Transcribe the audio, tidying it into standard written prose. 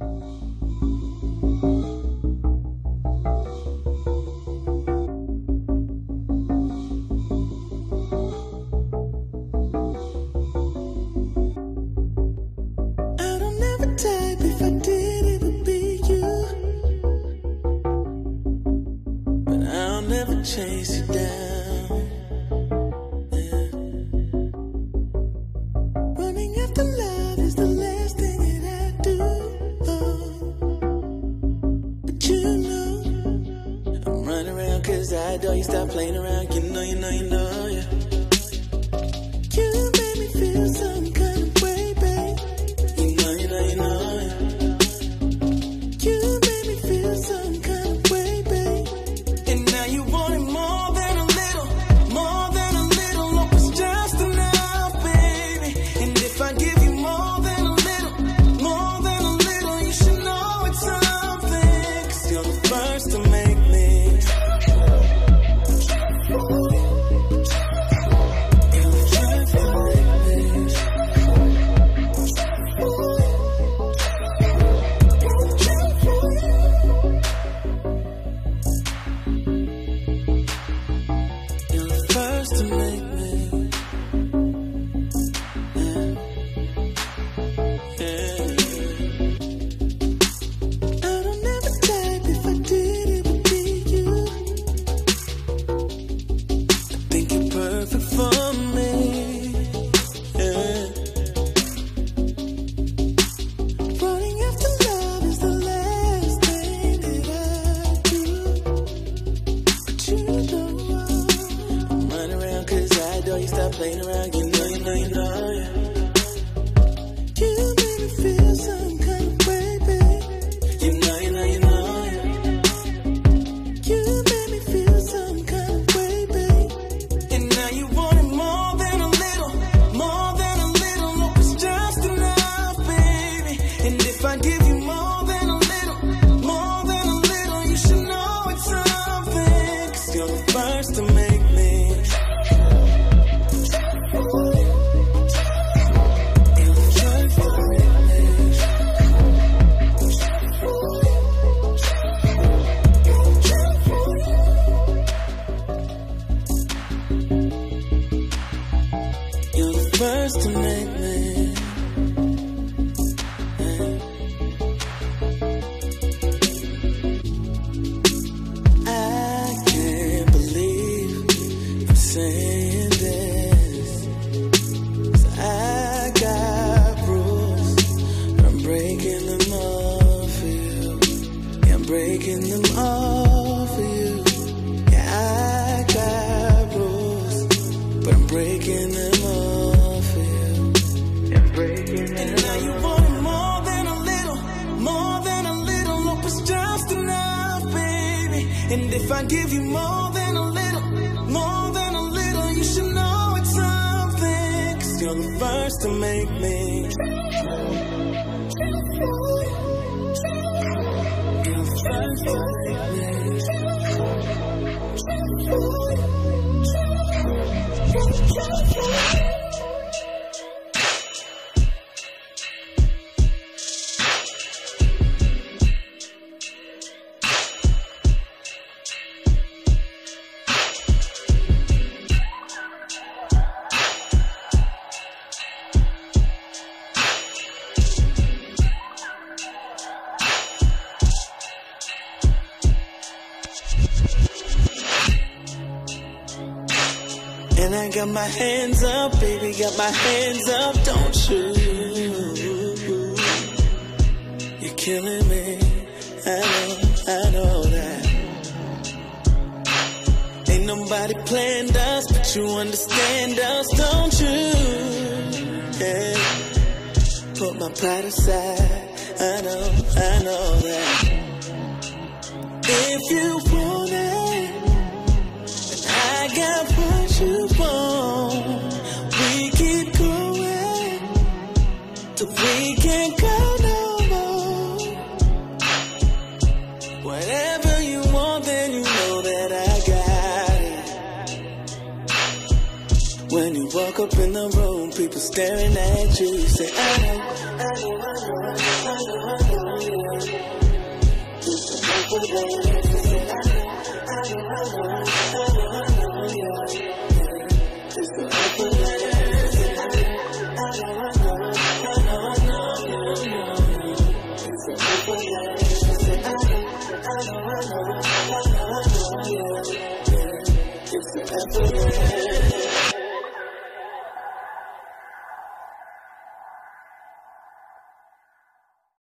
Chase you down, yeah. Running after love is the last thing that I do, but you know I'm running around 'cause I adore you. Stop playing around, you know, yeah. You made me feel some kind of way, babe. You know, yeah. You made me feel some kind of way, babe. And now you want it more than a little, more than a little. Hope it's just enough, baby. And if I give you more than a little, more than a little, you should know it's something. 'Cause you're the first to make me. To make me, yeah. I don't ever type. If I did, it would be you. I think you're perfect for me, yeah. Running after love is the last thing that I do, but you know you stop playing around, you know, yeah. You made me feel some kind of way, babe. You know, yeah. You made me feel some kind of way, babe. And now you want it more than a little, more than a little. Hope it's just enough, baby. And if I give you more than a little, more than a little, you should know it's something. 'Cause you're the first to make me. You're the first to make me, yeah. I can't believe I'm saying this, 'cause I got rules, but I'm breaking them all for you. Yeah, I'm breaking them all for you. Yeah, I got rules, but I'm breaking them all for you. Yeah, I'm breaking them. And now you want it more than a little, more than a little. Hope it's just enough, baby. And if I give you more than a little, more than a little, you should know it's something. 'Cause you're the first to make me. You're the first to make me. And I got my hands up, baby, got my hands up, don't you? You're killing me, I know that. Ain't nobody planned us, but you understand us, don't you? Yeah. Put my pride aside, I know that. If you want it, then I got what you want. We keep going till we can't go no more. Whatever you want, then you know that I got it. When you walk up in the room, people staring at you, you say, I know. It's